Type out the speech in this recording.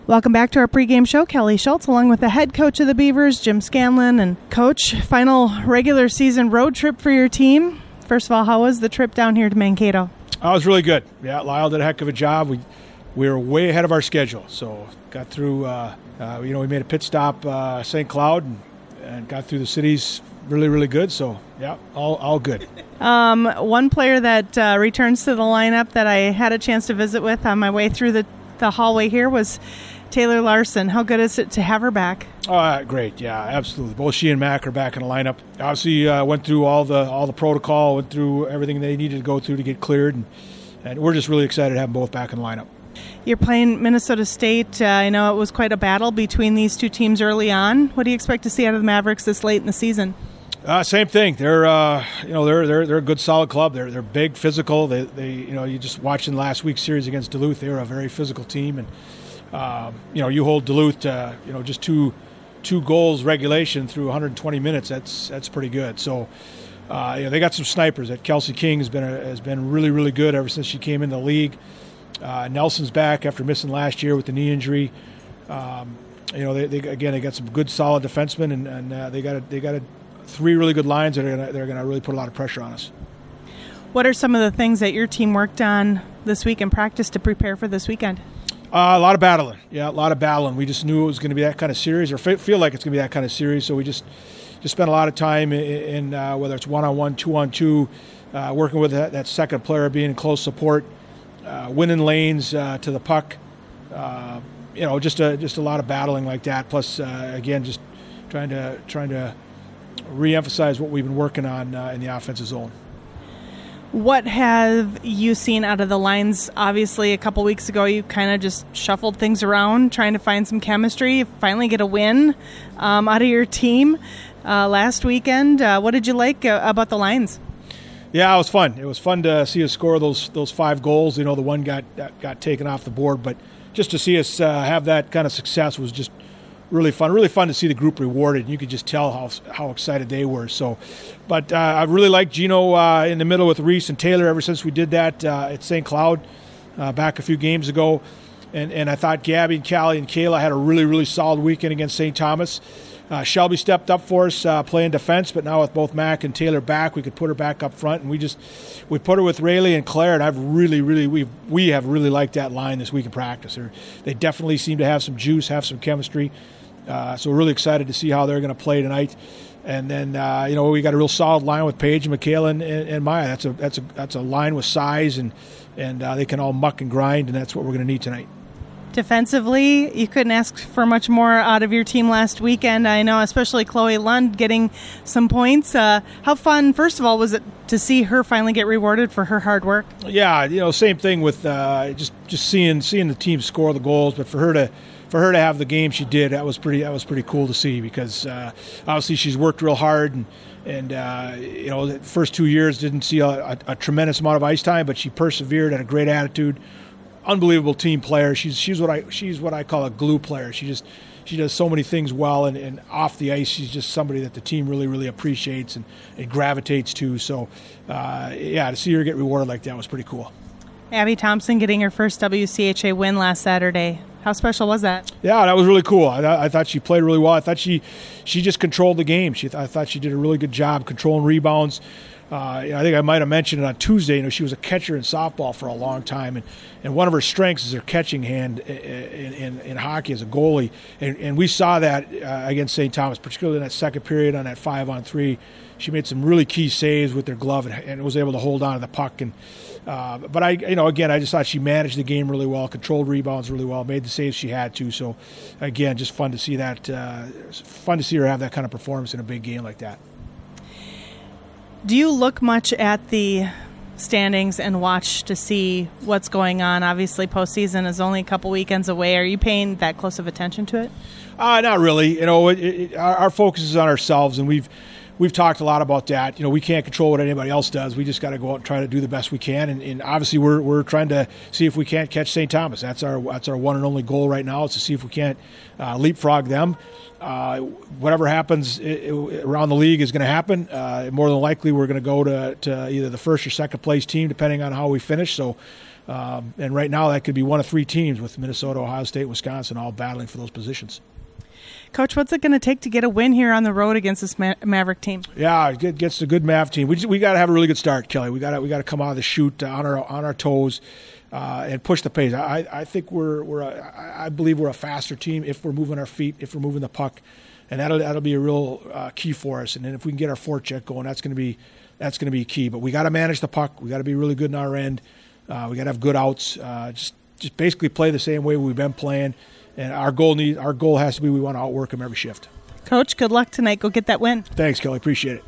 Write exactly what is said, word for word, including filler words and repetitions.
Welcome back to our pregame show. Kelly Schultz along with the head coach of the Beavers, Jim Scanlon. And Coach, final regular season road trip for your team. First of all, how was the trip down here to Mankato? Oh, it was really good. Yeah, Lyle did a heck of a job. We we were way ahead of our schedule. So got through, uh, uh, you know, we made a pit stop uh, Saint Cloud and, and got through the cities really, really good. So, yeah, all, all good. Um, one player that uh, returns to the lineup that I had a chance to visit with on my way through the, the hallway here was Taylor Larson. How good is it to have her back? Oh, great. Yeah, absolutely. Both she and Mac are back in the lineup. Obviously, uh, went through all the all the protocol, went through everything they needed to go through to get cleared, and, and we're just really excited to have them both back in the lineup. You're playing Minnesota State. Uh, I know it was quite a battle between these two teams early on. What do you expect to see out of the Mavericks this late in the season? Uh, same thing. They're uh, you know they're they're they're a good solid club. They're they're big, physical. They they you know you just watching last week's series against Duluth. They were a very physical team, and um, you know you hold Duluth to you know just two two goals regulation through one hundred twenty minutes. That's that's pretty good. So uh, you know they got some snipers. That Kelsey King has been a, has been really really good ever since she came in the league. Uh, Nelson's back after missing last year with the knee injury. Um, you know they, they again they got some good solid defensemen, and, and uh, they got a, they got a three really good lines that are gonna, they're going to really put a lot of pressure on us. What are some of the things that your team worked on this week in practice to prepare for this weekend? Uh, a lot of battling. Yeah, a lot of battling. We just knew it was going to be that kind of series, or f- feel like it's going to be that kind of series. So we just just spent a lot of time in, in uh, whether it's one-on-one, two-on-two, uh, working with that, that second player, being in close support, uh, winning lanes uh, to the puck. Uh, you know, just a just a lot of battling like that. Plus, uh, again, just trying to trying to re-emphasize what we've been working on uh, in the offensive zone. What have you seen out of the lines? Obviously, a couple weeks ago, you kind of just shuffled things around, trying to find some chemistry, you finally get a win um, out of your team uh, last weekend. Uh, what did you like uh, about the lines? Yeah, it was fun. It was fun to see us score those those five goals. You know, the one got got taken off the board, but just to see us uh, have that kind of success was just really fun. Really fun to see the group rewarded. You could just tell how how excited they were. So, but uh, I really liked Gino uh, in the middle with Reese and Taylor ever since we did that uh, at Saint Cloud uh, back a few games ago. And and I thought Gabby and Callie and Kayla had a really, really solid weekend against Saint Thomas. Uh, Shelby stepped up for us uh, playing defense, but now with both Mac and Taylor back, we could put her back up front. And we just we put her with Rayleigh and Claire, and I've really, really we we have really liked that line this week in practice. They're, they definitely seem to have some juice, have some chemistry. Uh, so we're really excited to see how they're going to play tonight. And then uh, you know we got a real solid line with Paige and Michaela and, and, and Maya. That's a that's a that's a line with size, and and uh, they can all muck and grind, and that's what we're going to need tonight. Defensively, you couldn't ask for much more out of your team last weekend. I know, especially Chloe Lund getting some points. Uh, how fun, first of all, was it to see her finally get rewarded for her hard work? Yeah, you know, same thing with uh, just just seeing seeing the team score the goals, but for her to. For her to have the game she did, that was pretty. That was pretty cool to see because uh, obviously she's worked real hard, and and uh, you know the first two years didn't see a, a, a tremendous amount of ice time, but she persevered, had a great attitude, unbelievable team player. She's she's what I she's what I call a glue player. She just she does so many things well, and, and off the ice she's just somebody that the team really really appreciates and, and gravitates to. So uh, yeah, to see her get rewarded like that was pretty cool. Abby Thompson getting her first W C H A win last Saturday. How special was that? Yeah, that was really cool. I, I thought she played really well. I thought she she just controlled the game. She I thought she did a really good job controlling rebounds. Uh, I think I might have mentioned it on Tuesday. You know, she was a catcher in softball for a long time, and, and one of her strengths is her catching hand in, in, in hockey as a goalie. And, and we saw that uh, against Saint Thomas, particularly in that second period on that five on three. She made some really key saves with her glove and, and was able to hold on to the puck. And uh, but I, you know, again, I just thought she managed the game really well, controlled rebounds really well, made the saves she had to. So, again, just fun to see that. Uh, fun to see her have that kind of performance in a big game like that. Do you look much at the standings and watch to see what's going on? Obviously, postseason is only a couple weekends away. Are you paying that close of attention to it? Uh, not really. You know, it, it, our, our focus is on ourselves, and we've we've talked a lot about that. You know, we can't control what anybody else does. We just got to go out and try to do the best we can. And, and obviously, we're we're trying to see if we can't catch Saint Thomas. That's our that's our one and only goal right now, is to see if we can't uh, leapfrog them. Uh, whatever happens it, it, around the league is going to happen. Uh, more than likely, we're going to go to, to either the first or second place team, depending on how we finish. So Um, and right now that could be one of three teams with Minnesota, Ohio State, Wisconsin all battling for those positions. Coach, what's it going to take to get a win here on the road against this Ma- Maverick team? Yeah, it gets a good Mav team. We just, we got to have a really good start, Kelly. We got to we got to come out of the chute on our on our toes uh, and push the pace. I I think we're we're a, I believe we're a faster team if we're moving our feet, if we're moving the puck, and that'll that'll be a real uh, key for us. And then if we can get our forecheck going, that's going to be that's going to be key. But we got to manage the puck. We got to be really good in our end. Uh, we got to have good outs. Uh, just just basically play the same way we've been playing. And our goal need our goal has to be we want to outwork them every shift. Coach, good luck tonight. Go get that win. Thanks, Kelly. Appreciate it.